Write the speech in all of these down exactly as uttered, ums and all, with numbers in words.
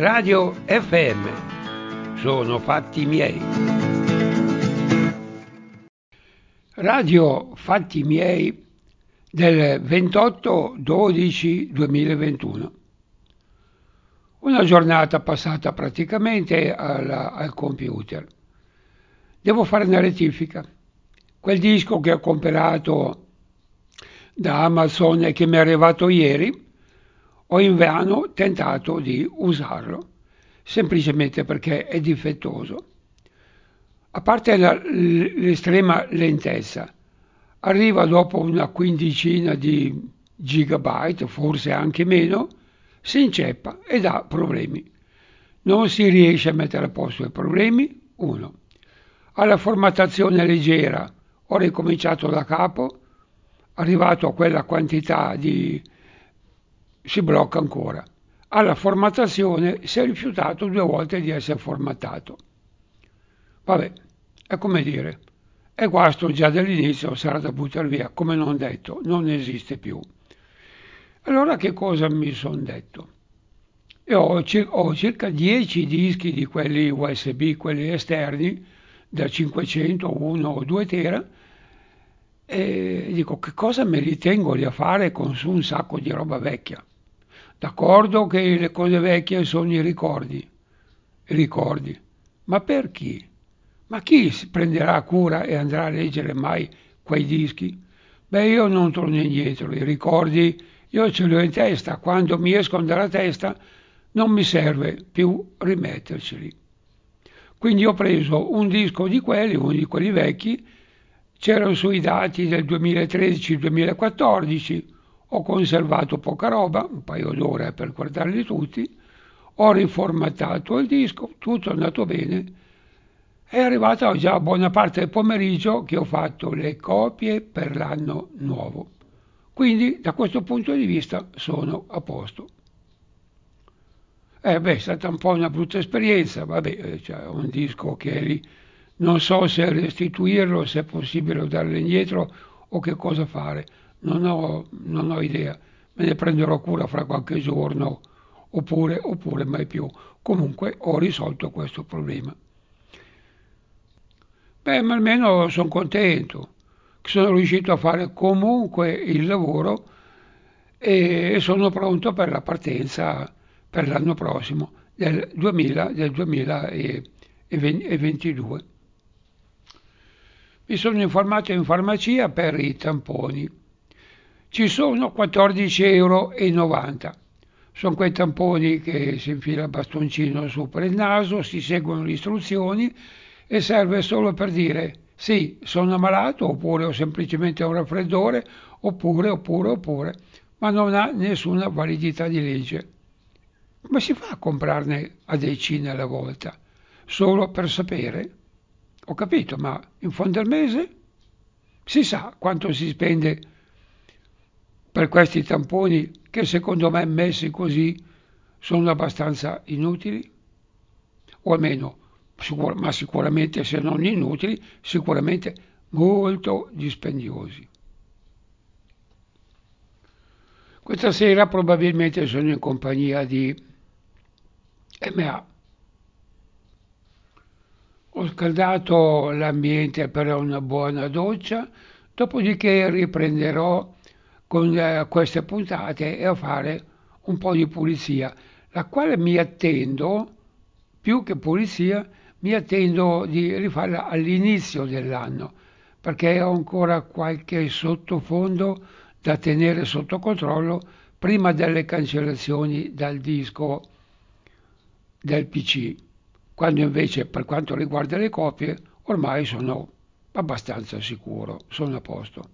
Radio F M. Sono fatti miei. Radio Fatti miei del ventotto dodici duemilaventuno. Una giornata passata praticamente al, al computer. Devo fare una rettifica. Quel disco che ho comprato da Amazon e che mi è arrivato ieri, ho invano tentato di usarlo, semplicemente perché è difettoso. A parte la, l'estrema lentezza, arriva dopo una quindicina di gigabyte, forse anche meno, si inceppa e dà problemi. Non si riesce a mettere a posto i problemi, uno. Alla formattazione leggera ho ricominciato da capo, arrivato a quella quantità di... si blocca ancora. Alla formattazione si è rifiutato due volte di essere formattato. Vabbè, è come dire, è guasto già dall'inizio, sarà da buttare via, come non detto, non esiste più. Allora che cosa mi sono detto? Io ho, cir- ho circa dieci dischi di quelli U S B, quelli esterni, da cinquecento, uno o due tera, e dico che cosa me li tengo lì a fare con su un sacco di roba vecchia. D'accordo che le cose vecchie sono i ricordi, i ricordi, ma per chi? Ma chi si prenderà cura e andrà a leggere mai quei dischi? Beh, io non torno indietro, i ricordi io ce li ho in testa, quando mi escono dalla testa non mi serve più rimetterceli. Quindi ho preso un disco di quelli, uno di quelli vecchi, c'erano sui dati del duemilatredici duemilaquattordici, ho conservato poca roba, un paio d'ore per guardarli tutti, ho riformattato il disco, tutto è andato bene. È arrivata già buona parte del pomeriggio che ho fatto le copie per l'anno nuovo. Quindi da questo punto di vista sono a posto. Eh beh, è stata un po' una brutta esperienza, vabbè, cioè un disco che è lì, non so se restituirlo, se è possibile darlo indietro o che cosa fare, non ho, non ho idea, me ne prenderò cura fra qualche giorno oppure, oppure mai più. Comunque ho risolto questo problema. Beh, ma almeno sono contento che sono riuscito a fare comunque il lavoro e sono pronto per la partenza per l'anno prossimo, del duemila, del duemilaventidue. Mi sono informato in farmacia per i tamponi. Ci sono quattordici euro e novanta. Sono quei tamponi che si infila il bastoncino su per il naso, si seguono le istruzioni e serve solo per dire sì, sono ammalato oppure ho semplicemente un raffreddore oppure, oppure, oppure, ma non ha nessuna validità di legge. Come si fa a comprarne a decine alla volta? Solo per sapere? Ho capito, ma in fondo al mese si sa quanto si spende per questi tamponi che secondo me messi così sono abbastanza inutili? O almeno, sicur- ma sicuramente se non inutili, sicuramente molto dispendiosi. Questa sera probabilmente sono in compagnia di M A. Ho scaldato l'ambiente per una buona doccia, dopodiché riprenderò con eh, queste puntate e a fare un po' di pulizia, la quale mi attendo, più che pulizia, mi attendo di rifarla all'inizio dell'anno, perché ho ancora qualche sottofondo da tenere sotto controllo prima delle cancellazioni dal disco del P C, quando invece per quanto riguarda le copie ormai sono abbastanza sicuro, sono a posto.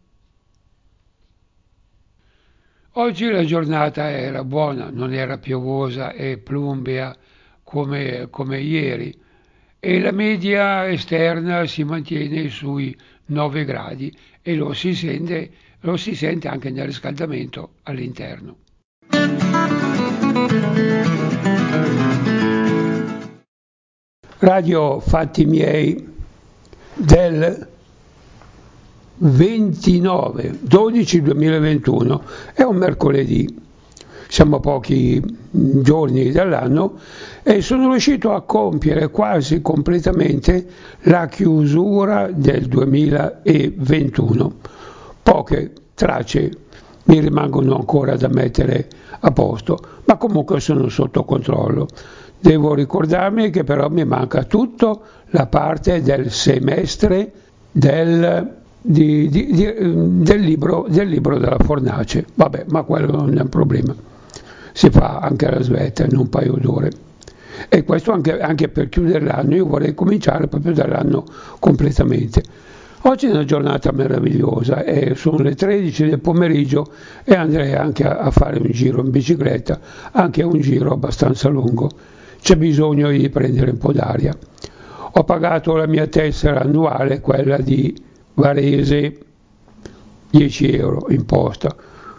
Oggi la giornata era buona, non era piovosa e plumbea come, come ieri e la media esterna si mantiene sui nove gradi e lo si sente, lo si sente anche nel riscaldamento all'interno. Radio Fatti miei del ventinove dodici duemilaventuno, è un mercoledì. siamo a pochi giorni dall'anno, e sono riuscito a compiere quasi completamente la chiusura del duemilaventuno. Poche tracce mi rimangono ancora da mettere a posto, ma comunque sono sotto controllo. Devo ricordarmi che però mi manca tutta la parte del semestre del, di, di, di, del, libro, del libro della fornace. Vabbè, ma quello non è un problema, si fa anche alla svelta in un paio d'ore. E questo anche, anche per chiudere l'anno. Io vorrei cominciare proprio dall'anno completamente. Oggi è una giornata meravigliosa, e sono le tredici del pomeriggio e andrei anche a, a fare un giro in bicicletta, anche un giro abbastanza lungo. C'è bisogno di prendere un po' d'aria. Ho pagato la mia tessera annuale, quella di Varese, dieci euro in posta,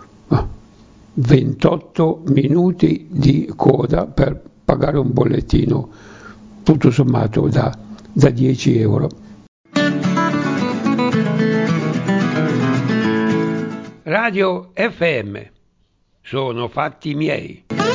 ventotto minuti di coda per pagare un bollettino tutto sommato da, da dieci euro. Radio F M, sono fatti miei.